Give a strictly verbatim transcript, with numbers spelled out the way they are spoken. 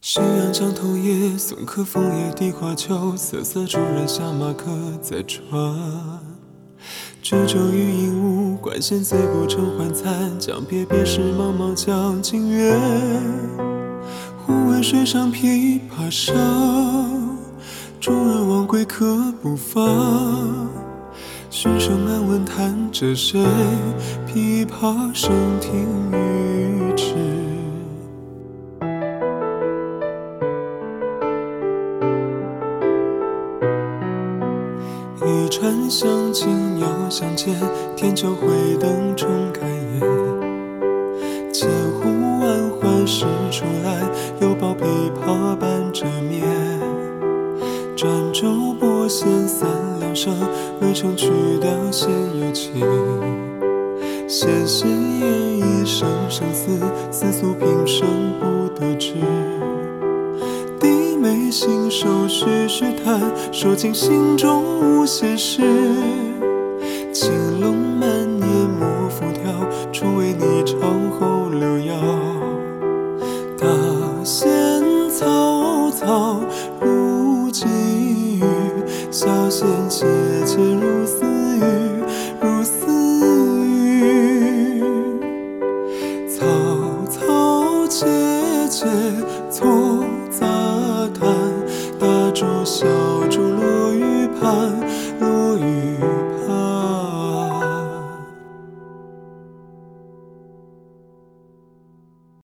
夕阳江头夜，送客枫叶荻花秋，瑟瑟主人下马客在船。举酒欲饮无，管弦醉不成还残。将别别时，茫茫江浸月。忽闻水上琵琶声，主人忘归客不发。寻声暗问弹者谁？琵琶声停欲止。一船相亲又相见，天酒会灯重开颜。千呼万唤始出来，犹抱琵琶伴着眠。转轴拨弦三两声，未成曲调先有情。纤纤燕一声声思，思诉平生不得志。低眉信手续续弹，说尽心中无限事。青龙满眼莫复挑，初为你唱后留摇。大弦嘈嘈如急雨，小弦切切如私语，如私语。嘈嘈切切错杂弹，大珠小珠落玉盘。